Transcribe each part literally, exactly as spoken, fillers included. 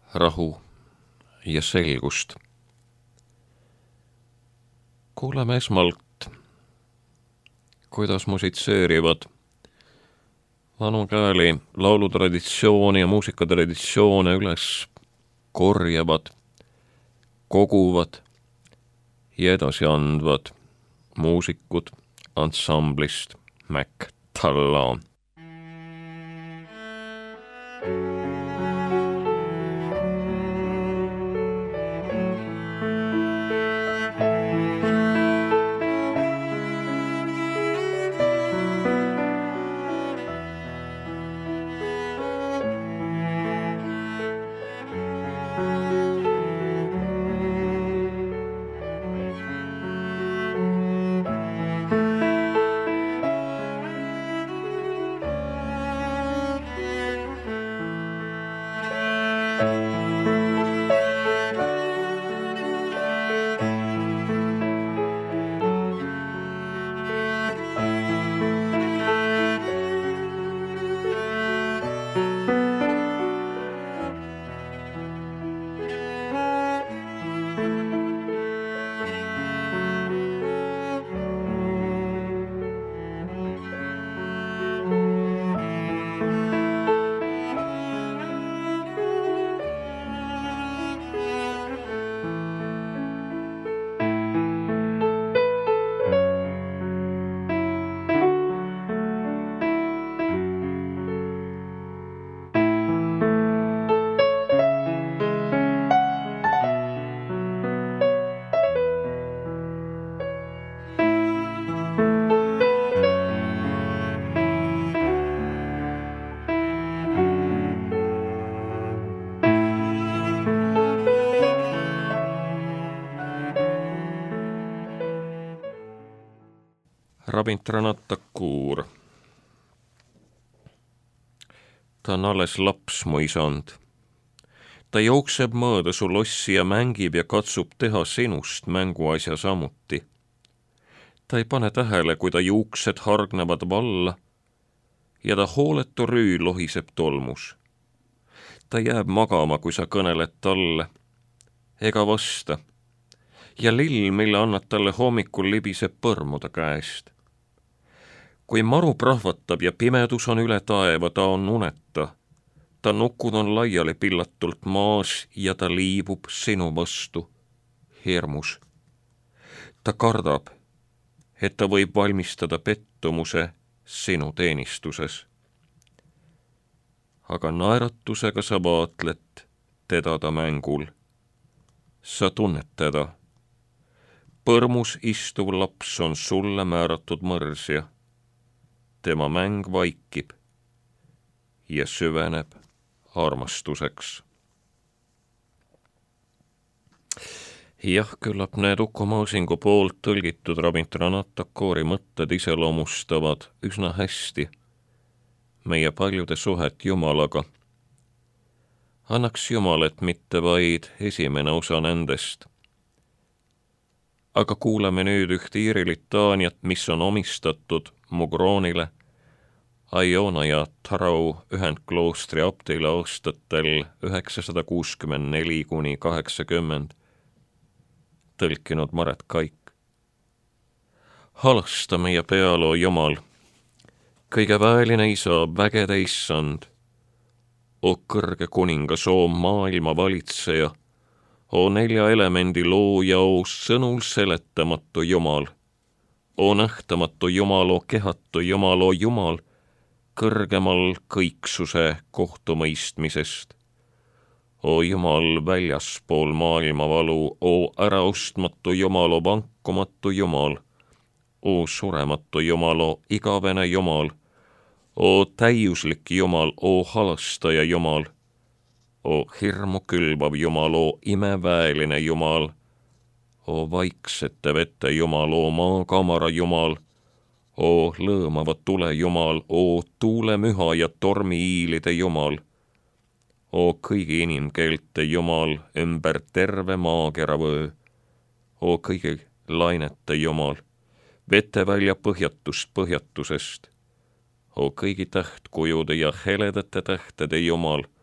rahu ja selgust. Kuuleme esmalt, kuidas musitseerivad vanu käeli laulutraditsiooni ja muusikatraditsioone üles korjavad, koguvad ja edasi andvad muusikud ansamblist Mäkk-Talla. Rabindranath Tagore. Ta on alles laps, mu isand. Ta jookseb mööda su lossi ja mängib ja katsub teha sinust mänguasja samuti. Ta ei pane tähele, kui ta juuksed hargnevad valla ja ta hooletu rüü lohiseb tolmus. Ta jääb magama, kui sa kõneled talle, ega vasta, ja lill, mille annad talle hommikul, libiseb põrmuda käest. Kui maru prahvatab ja pimedus on üle taeva, ta on uneta. Ta nukud on laiali pillatult maas ja ta liibub sinu vastu, hirmus. Ta kardab, et ta võib valmistada pettumuse sinu teenistuses. Aga naeratusega sa vaatled teda ta mängul. Sa tunned teda. Põrmus istuv laps on sulle määratud mõrsja. Tema mäng vaikib ja süveneb armastuseks. Jah, küllap need Uku Maasingu poolt tõlgitud Rabindranath Tagore'i mõtted iseloomustavad üsna hästi meie paljude suhet Jumalaga. Annaks Jumal, et mitte vaid esimene osa nendest. Aga kuuleme nüüd ühte Iiri litaaniat, mis on omistatud Mugroonile, Iona ja Tharrow ühendkloostri abdile aastatel üheksasada kuuskümmend neli kuni kaheksakümmend, tõlkinud Maret Kaik. Halasta meie pealoo Jumal, kõige väeline isa, vägede issand, o kõrge kuningas, o maailma valitseja, o nelja elemendi looja, o sõnul seletamatu Jumal, o nähtamatu Jumal, o kehatu Jumal, o Jumal, kõrgemal kõiksuse kohtumõistmisest. O Jumal, väljaspool maailmavalu, o äraostmatu Jumal, o vankumatu Jumal, o surematu Jumal, o igavene Jumal, o täiuslik Jumal, o halastaja Jumal, o hirmu külvav Jumal, o imeväeline Jumal, o vaiksete vete Jumal, o maakamara Jumal, o lõõmava tule Jumal, o tuulemüha ja tormiiilide Jumal, o kõigi inimkeelte Jumal ümber terve maakera vöö, o kõigi lainete Jumal, vetevälja põhjatust põhjatusest, o kõigi tähtkujude ja heledate tähtede Jumal,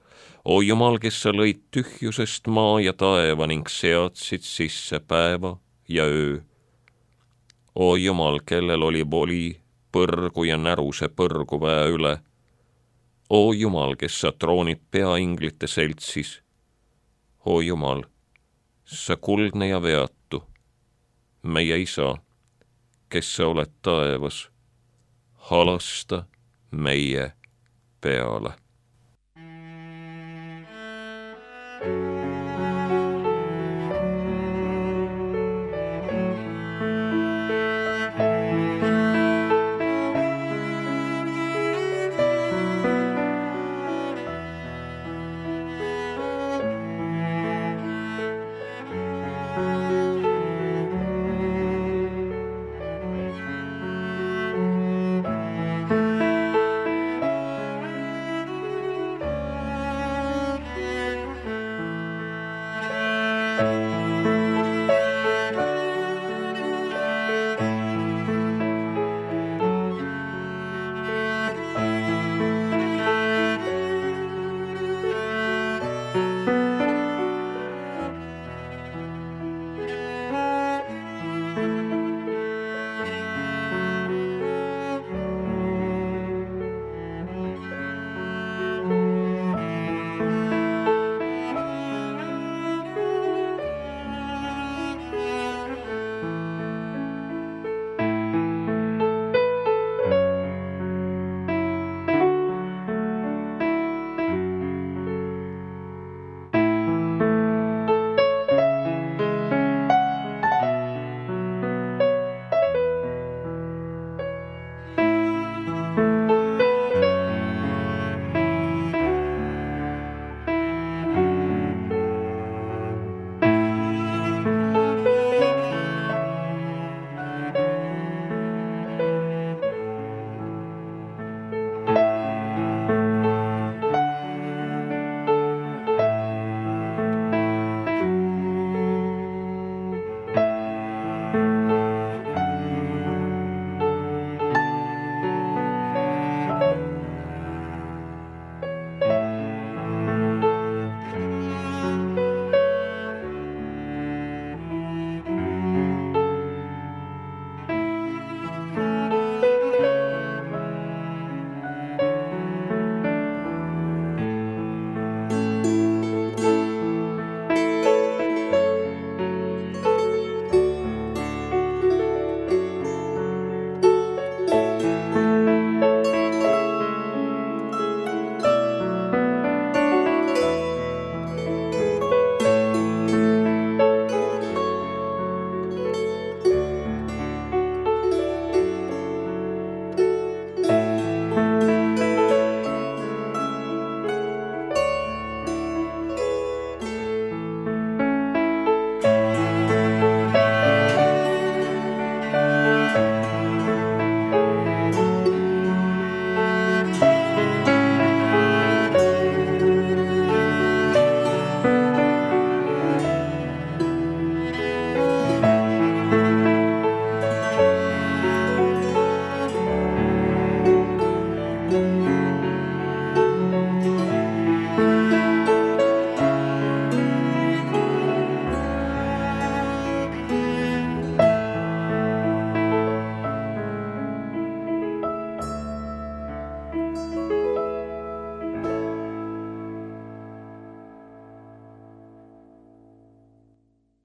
O Jumal, kes sa lõid tühjusest maa ja taeva ning seadsid sisse päeva ja öö. O Jumal, kellel oli voli põrgu ja näruse põrguväe üle. O Jumal, kes sa troonid peainglite seltsis. O Jumal, sa kuldne ja veatu, meie isa, kes sa oled taevas, halasta meie peale.